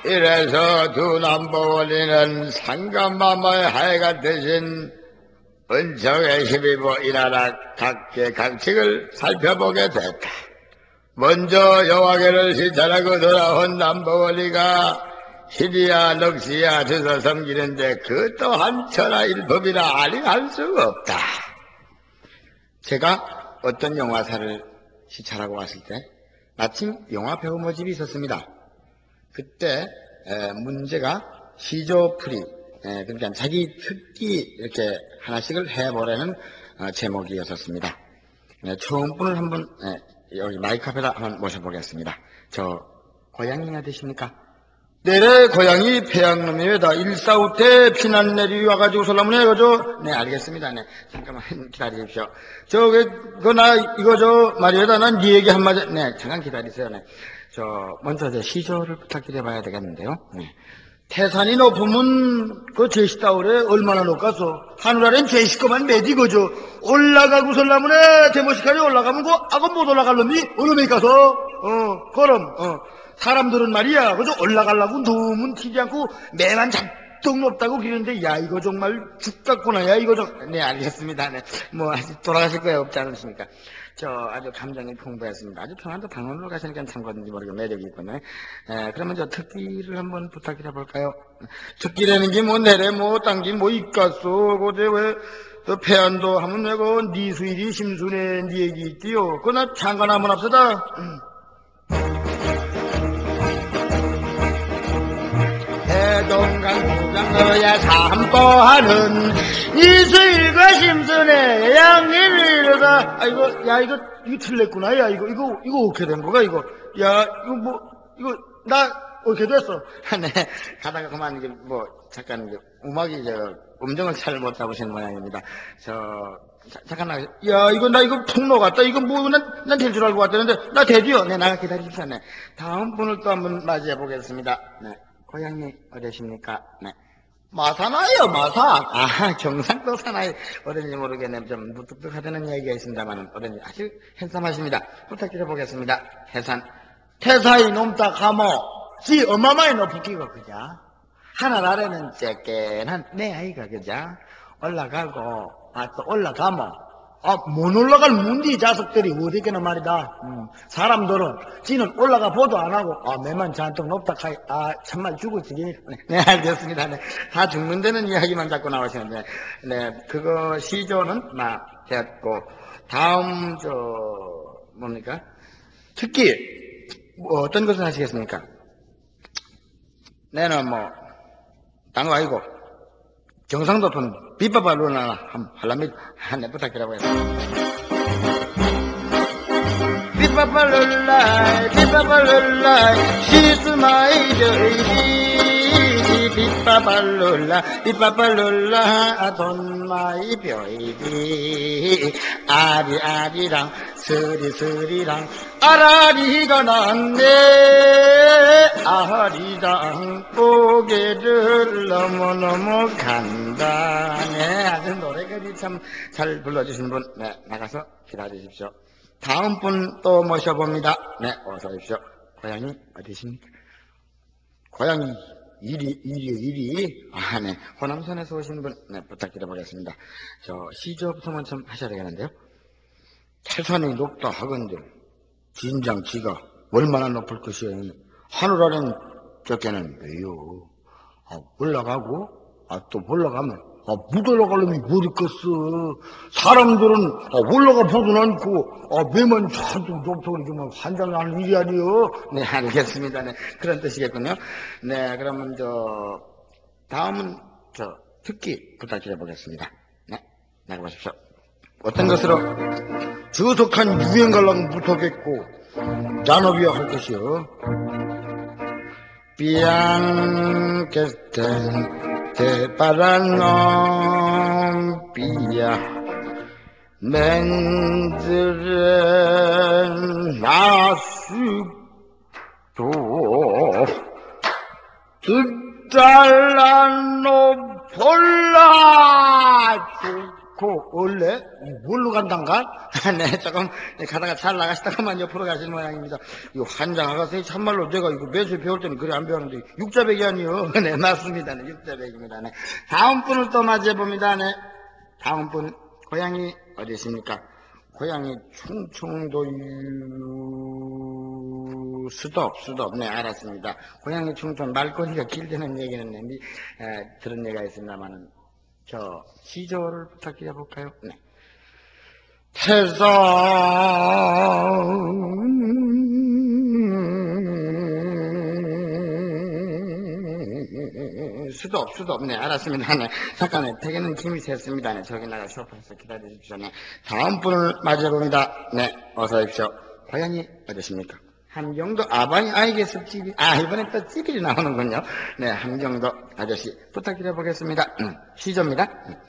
이래서 두 남보원리는 상감마마의 하해가 되신 은총의 힘입어 이 나라 각계 각칙을 살펴보게 됐다. 먼저 여호와께를 시찰하고 돌아온 남보원리가 시리아 럭시아 주서 섬기는데 그 또한 천하일법이라 아니할 수 없다. 제가 어떤 영화사를 시찰하고 왔을 때 마침 영화 배우 모집이 있었습니다. 그때 문제가 시조풀이, 그러니까 자기 특기 이렇게 하나씩을 해보라는 제목이었었습니다. 처음 분을 한번 여기 마이크 앞에다 한번 모셔보겠습니다. 저 고향이나 되십니까? 내래 고향이 폐양놈이외다. 145 때 피난 내리 와가지고 설라문에 네, 알겠습니다. 네, 잠깐만 기다리십시오. 이거 말이에다. 난 네 얘기 한마디. 네, 잠깐 기다리세요. 네. 먼저 시조를 부탁드려봐야 되겠는데요. 네. 태산이 높으면 그 제시다오래 얼마나 높겠어. 하늘 아래는 제시꺼만 매지 그죠. 올라가고 설라문에 대모시까지 올라가면 악은 못 올라갈 놈이 어느 데 가서 그럼 사람들은 말이야 그저 올라가려고 너무 튀지 않고 매만 잡동 높다고 그러는데 야 이거 정말 죽겠구나. 야 이거 네 알겠습니다. 네. 뭐 아직 돌아가실 거예요 없지 않습니까? 아주 감정이 풍부했습니다. 아주 평안도 방언으로 가시니까 참 그런지 모르게 매력이 있군요. 그러면 특기를 한번 부탁드려 볼까요? 특기라는 게 뭐 내래 뭐 딴기 뭐 있겠소. 그제 왜 폐안도 하면 내가 니 수일이 심순에 니 얘기 있디요. 그나 잠깐 한번 합시다. 해동강 부장너야 삼보하는 이수일과 심순에 양일을 이러다 이거 틀렸구나. 야 이거 어떻게 된 거가 이거. 야 이거 나 어떻게 됐어. 네 가다가 그만 이게 잠깐 이제 음악이 음정을 잘 못 잡으시는 모양입니다. 잠깐 야 이거 나 이거 통로 같다. 이거 난 될 줄 알고 왔다는데 나 되지요. 네 나가 기다리십시오. 네 다음 분을 또 한번 맞이해 보겠습니다. 네. 고향이 어디십니까? 네. 마사나요, 마사. 경상도 사나이. 어딘지 모르겠네. 좀 무뚝뚝하다는 이야기가 있습니다만, 어딘지 아주 핸섬하십니다. 부탁드려 보겠습니다. 태사이 놈다 가모, 지 어마마이 높기가 그자. 하늘 아래는 쬐끈한 내 아이가 그자. 올라가고, 또 올라가모. 못 올라갈 문디 자석들이 어디게나 말이다. 사람들은 지는 올라가 보도 안 하고 매만 잔뜩 높다 카이 참말 죽었지. 네 알겠습니다. 네, 다 죽는 데는 이야기만 자꾸 나오시는데 네 그거 시조는 됐고 다음 뭡니까 특기 어떤 것을 하시겠습니까? 내는 딴거 아니고 경상도 분 비빠발로나 한번 할랍니다. 네 부탁드려고 했습니다. 비빠발룰라 시스마이 벼이디 비빠발룰라 돈마이 벼이디 아리아리랑 스리스리랑 아라리가 났네. 아리랑 고개를 너무너무 간다. 네 아주 노래까지 참 잘 불러주신 분 나가서 기다리십시오. 다음 분 또 모셔봅니다. 네, 어서 오십시오. 고향이 어디십니까? 고향이 일이. 네. 호남선에서 오신 분, 네, 부탁드려보겠습니다. 시조부터 먼저 하셔야 되겠는데요. 태산이 높다 하건들, 진장 지가 얼마나 높을 것이요. 하늘 아래는 적게는 왜요? 올라가고, 또 올라가면, 못 올라가려면 못 있겠어. 사람들은 올라가 보도 않고 매만 잔뜩 높다고 이렇게 환장하는 일이 아니요. 네 알겠습니다. 네 그런 뜻이겠군요. 네 그러면 다음은 특기 부탁드려 보겠습니다. 네 나가보십시오. 어떤 것으로 주석한 유행가랑 못하겠고 잔업이야 할 것이요. 비앙케스텐 대바란 놈비야 맨들은 나수도 듣달란 놈 볼라 원래 뭘로 간단가? 네, 조금 가다가 잘 나가시다가만 옆으로 가시는 모양입니다. 이 환장 아가씨 참말로 내가 이거 매수에 배울 때는 그래 안 배웠는데 육자백이 아니요. 네, 맞습니다. 네, 육자백입니다. 네. 다음 분을 또 맞이해 봅니다. 네. 다음 분 고향이 어디십니까? 고향이 충청도 수도. 네, 알았습니다. 고향이 충청 말꼬리가 길다는 얘기는 들은 얘기가 있습니다만은 저 시조를 부탁드려 볼까요? 네. 태산 수도. 네, 알았습니다. 네. 잠깐만, 대개는 김이 샜습니다. 네, 저기 나가 소파에서 기다려 주십시오. 네. 다음 분을 맞이해봅니다. 네, 어서 오십시오. 고향이 어디십니까? 함경도 아방이 알겠어, 집이. 이번엔 또 집이 나오는군요. 네, 함경도 아저씨 부탁드려 보겠습니다. 시조입니다.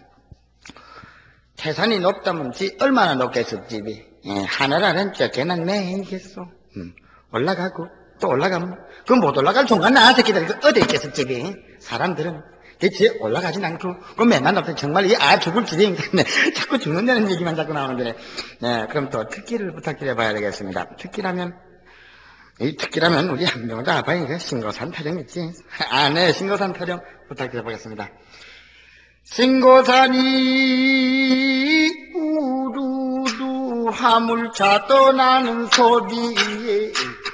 태산이 높다면 얼마나 높겠어, 집이. 하늘 아래는 쫓겨난 매이겠소. 올라가고 또 올라가면 그 못 올라갈 종간 나새끼들 어디 있겠어, 집이. 사람들은 대체 올라가진 않고 그 맨날 높다 정말 죽을 지경인데 네, 자꾸 죽는다는 얘기만 자꾸 나오는데 네, 그럼 또 특기를 부탁드려 봐야 되겠습니다. 특기라면 우리 한명도 아빠이가 신고산 타령 있지. 네, 신고산 타령 부탁드려 보겠습니다. 신고산이 우두두 화물차 떠나는 소리에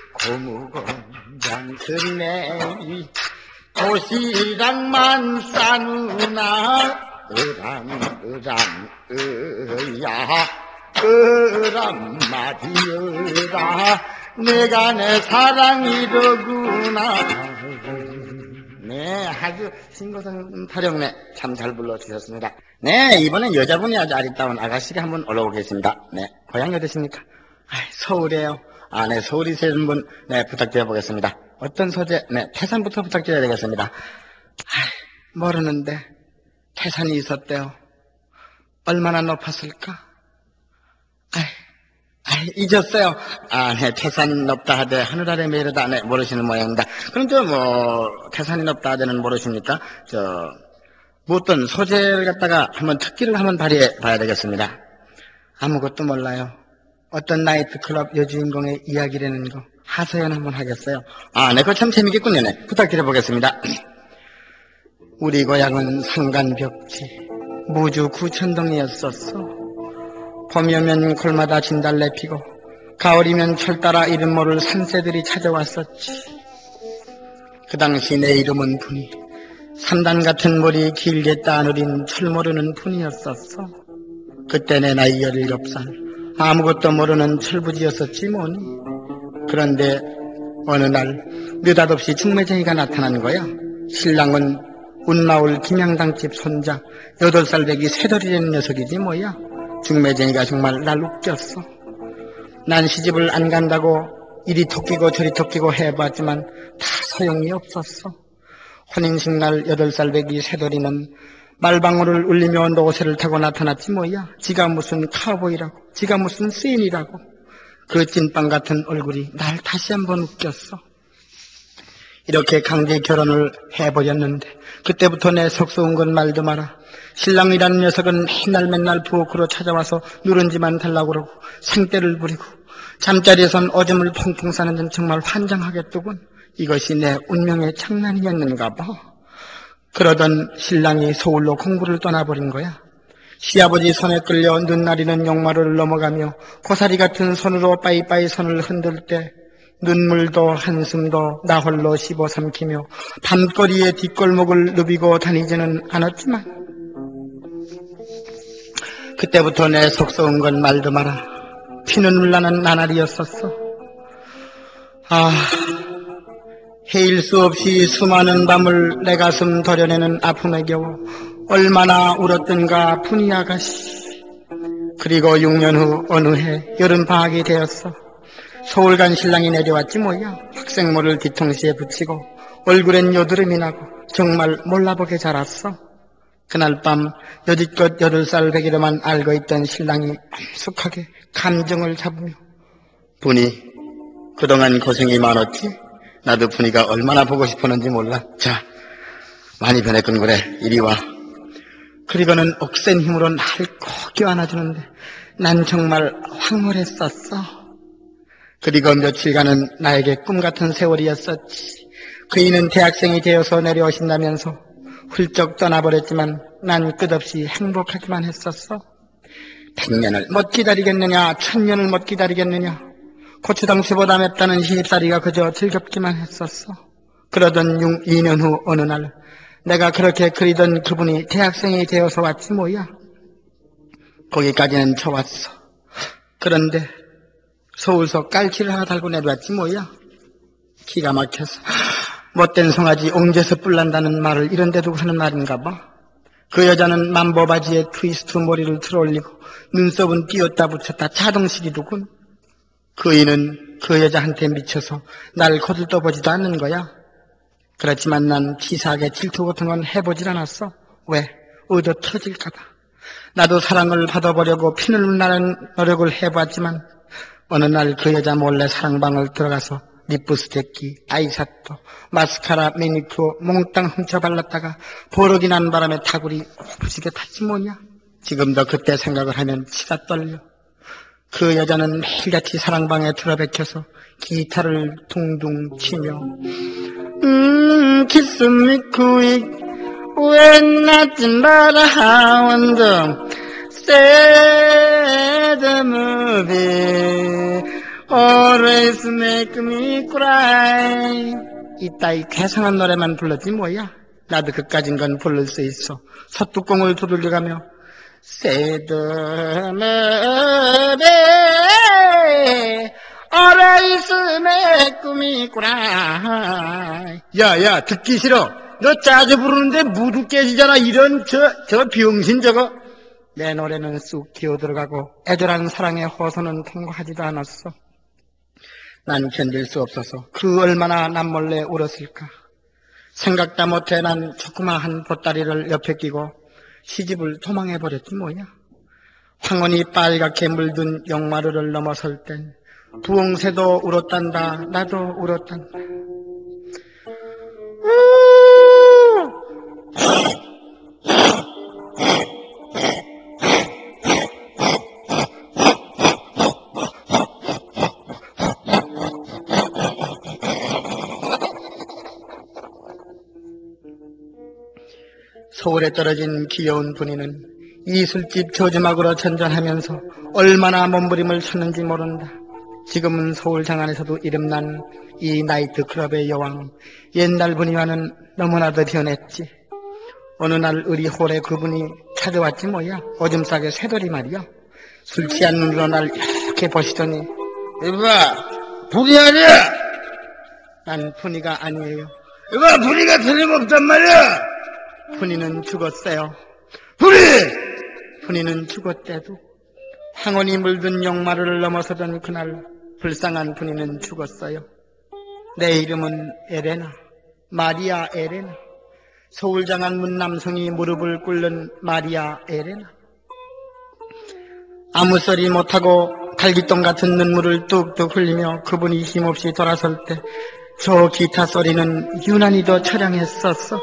고무공장 들매이 도시락만 싸누나 으란 마디여라 내가 내 사랑이더구나. 네, 아주 신고산 타령네 참 잘 불러주셨습니다. 네, 이번엔 여자분이 아주 아리따운 아가씨가 한번 올라오겠습니다. 네, 고향이 어디십니까? 서울이에요. 네, 서울이시는 분, 네, 부탁드려 보겠습니다. 어떤 소재? 네, 태산부터 부탁드려야 되겠습니다. 모르는데, 태산이 있었대요. 얼마나 높았을까? 잊었어요. 네, 태산이 높다 하되 하늘 아래 메르다. 네, 모르시는 모양입니다. 그럼 태산이 높다 하되는 모르십니까? 뭐 어떤 소재를 갖다가 한번 특기를 한번 발휘해 봐야 되겠습니다. 아무것도 몰라요. 어떤 나이트클럽 여주인공의 이야기라는 거 하소연 한번 하겠어요. 네, 그거 참 재밌겠군요. 네, 부탁드려 보겠습니다. 우리 고향은 산간벽지 무주 구천동이었었어. 봄이 오면 골마다 진달래 피고 가을이면 철따라 이름 모를 산새들이 찾아왔었지. 그 당시 내 이름은 분이 삼단 같은 머리 길게 따느린 철 모르는 분이었었어. 그때 내 나이 17살 아무것도 모르는 철부지였었지 뭐니. 그런데 어느 날 느닷없이 중매쟁이가 나타난 거야. 신랑은 운나올 김양당집 손자 8살 배기 새돌이라는 녀석이지 뭐야. 중매쟁이가 정말 날 웃겼어. 난 시집을 안 간다고 이리 토끼고 저리 토끼고 해봤지만 다 소용이 없었어. 혼인식 날 8살 배기 새돌이는 말방울을 울리며 노새를 타고 나타났지 뭐야. 지가 무슨 카우보이라고, 지가 무슨 스인이라고. 그 찐빵 같은 얼굴이 날 다시 한번 웃겼어. 이렇게 강제 결혼을 해버렸는데 그때부터 내 속서운 건 말도 마라. 신랑이라는 녀석은 맨날 부엌으로 찾아와서 누룽지만 달라고 그러고 생떼를 부리고 잠자리에선 오줌을 퐁퐁 싸는 점 정말 환장하겠더군. 이것이 내 운명의 장난이었는가 봐. 그러던 신랑이 서울로 공부를 떠나버린 거야. 시아버지 손에 끌려 눈나리는 용마루를 넘어가며 고사리 같은 손으로 빠이빠이 손을 흔들 때 눈물도 한숨도 나 홀로 씹어삼키며 밤거리의 뒷골목을 누비고 다니지는 않았지만 그때부터 내 속서운 건 말도 마라. 피눈물 나는 나날이었었어. 헤일 수 없이 수많은 밤을 내 가슴 도려내는 아픔에 겨워 얼마나 울었던가 분이 아가씨. 그리고 6년 후 어느 해 여름방학이 되었어. 서울 간 신랑이 내려왔지 뭐야. 학생모를 뒤통수에 붙이고 얼굴엔 여드름이 나고 정말 몰라보게 자랐어. 그날 밤 여지껏 8살 배기로만 알고 있던 신랑이 엄숙하게 감정을 잡으며 분이 그동안 고생이 많았지? 나도 분이가 얼마나 보고 싶었는지 몰라. 자, 많이 변했군. 그래, 이리 와. 그리고는 억센 힘으로 나를 꼭 껴안아주는데 난 정말 황홀했었어. 그리고 며칠간은 나에게 꿈같은 세월이었었지. 그이는 대학생이 되어서 내려오신다면서 훌쩍 떠나버렸지만 난 끝없이 행복하기만 했었어. 100년을 못 기다리겠느냐, 1000년을 못 기다리겠느냐. 고추당수보다 맵다는 시집살이가 그저 즐겁기만 했었어. 그러던 2년 후 어느 날 내가 그렇게 그리던 그분이 대학생이 되어서 왔지 뭐야. 거기까지는 좋았어. 그런데 서울서 깔치를 하나 달고 내려왔지 뭐야. 기가 막혀서 못된 송아지 옹제서 뿔난다는 말을 이런 데 두고 하는 말인가 봐. 그 여자는 만보바지에 트위스트 머리를 들어올리고 눈썹은 띄었다 붙였다 자동식이로군. 그이는 그 여자한테 미쳐서 날 거들떠보지도 않는 거야. 그렇지만 난 치사하게 질투 같은 건 해보질 않았어. 왜? 얻어 터질까봐. 나도 사랑을 받아보려고 피눈물 나는 노력을 해봤지만 어느 날 그 여자 몰래 사랑방을 들어가서 립스틱기, 아이샤도, 마스카라, 매니큐어 몽땅 훔쳐 발랐다가 버럭이 난 바람에 다구리 부시게 탔지 뭐냐. 지금도 그때 생각을 하면 치가 떨려. 그 여자는 매일같이 사랑방에 들어박혀서 기타를 둥둥 치며 kiss me quick when nothing but a hound sad movie always make me cry. 이따위 괴상한 노래만 불렀지 뭐야. 나도 그까진 건 부를 수 있어. 솥뚜껑을 두들겨가며 sad movie always make me cry. 야, 듣기 싫어. 너 짜져 부르는데 무드 깨지잖아. 이런 저 병신 저거. 내 노래는 쑥 기어들어가고 애절한 사랑의 호소는 통과하지도 않았어. 난 견딜 수 없어서 그 얼마나 남몰래 울었을까. 생각도 못해 난 조그마한 보따리를 옆에 끼고 시집을 도망해버렸지 뭐야. 황혼이 빨갛게 물든 용마루를 넘어설 땐 부엉새도 울었단다. 나도 울었단다. 서울에 떨어진 귀여운 분이는 이술집 저주막으로 전전하면서 얼마나 몸부림을 쳤는지 모른다. 지금은 서울 장안에서도 이름난 이 나이트클럽의 여왕, 옛날 분이와는 너무나도 변했지. 어느 날 우리 홀에 그분이 찾아왔지 뭐야. 오줌싸게 새돌이 말이야. 술 취한 눈으로 날 이렇게 보시더니 이봐, 분이 아니야. 난 분이가 아니에요. 이봐, 분이가 틀림없단 말이야. 분이는 죽었어요. 분이는 죽었대도 황혼이 물든 용마루를 넘어서던 그날 불쌍한 분이는 죽었어요. 내 이름은 에레나, 마리아 에레나. 서울장안 문남성이 무릎을 꿇는 마리아 에레나. 아무 소리 못하고 갈기똥 같은 눈물을 뚝뚝 흘리며 그분이 힘없이 돌아설 때 저 기타 소리는 유난히도 처량했었어.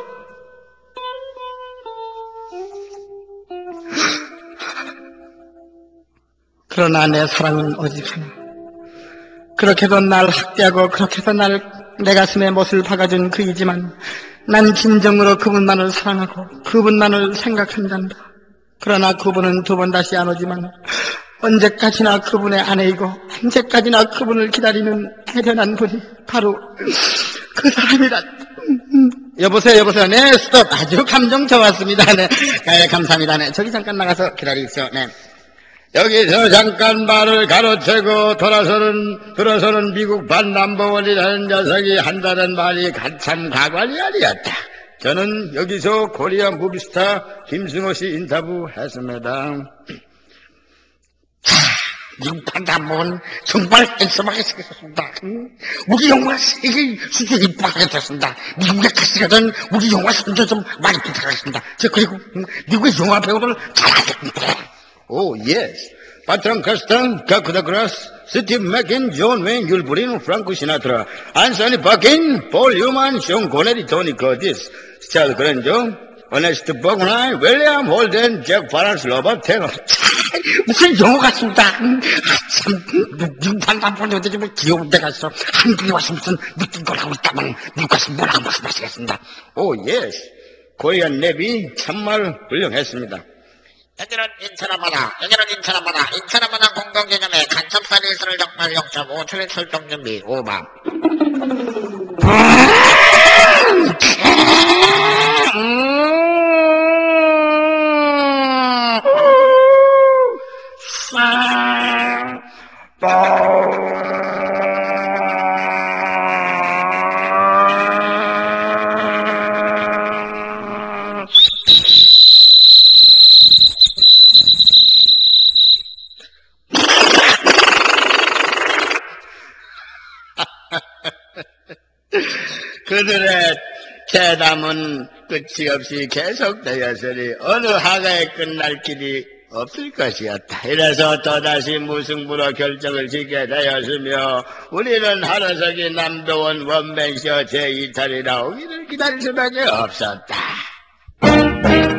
그러나 내 사랑은 오직 하나. 그렇게도 날 학대하고 그렇게도 내 가슴에 못을 박아준 그이지만 난 진정으로 그분만을 사랑하고 그분만을 생각한단다. 그러나 그분은 두 번 다시 안 오지만 언제까지나 그분의 아내이고 언제까지나 그분을 기다리는 애련한 분이 바로 그 사람이란. 여보세요. 네, 스톱. 아주 감정 좋았습니다. 네, 감사합니다. 네, 저기 잠깐 나가서 기다리십시오. 네. 여기서 잠깐 말을 가로채고 들어서는 미국 반남버원이라는 녀석이 한다는 말이 참 가관이 아니었다. 저는 여기서 코리아 무비스타 김승호 씨 인터뷰했습니다. 미국 반남버원 정말 앤서하게 생겼습니다. 우리 영화 세계 수준이 빠르겠습니다. 미국에 가시가 된 우리 영화 선조 좀 많이 부탁하겠습니다. 그리고 미국의 영화 배우들 잘하겠습니다. Oh, yes. Patron Castan, Kakudagras, Steve Mackin, John Wayne, Yul Brynner, Franco Sinatra, Anthony Paquin, Paul Newman, Sean Connery, Tony Curtis, Charles Granjo, 어네스트 버그나이, 윌리엄 홀든, 잭 바란스, 로버트 테너. 무슨 영어 같습니다. 참, 반반반도 되지 뭐 귀여운 데 가서 한국에 와서 무슨 느낀 걸 하고 있다면 누가서 뭐라고 말씀하시겠습니다. 오, 예스. 코리안 랩이 참말 훌륭했습니다. 여기는 인천하마다 공동개념의 간첩사 리스를 적발 0.5트릭 설정 준비 5만. 그들의 대담은 끝이 없이 계속되었으니 어느 하가에 끝날 길이 없을 것이었다. 이래서 또다시 무승부로 결정을 짓게 되었으며 우리는 하루석이 남도원 원맨쇼 제2탄이 나오기를 기다릴 수밖에 없었다.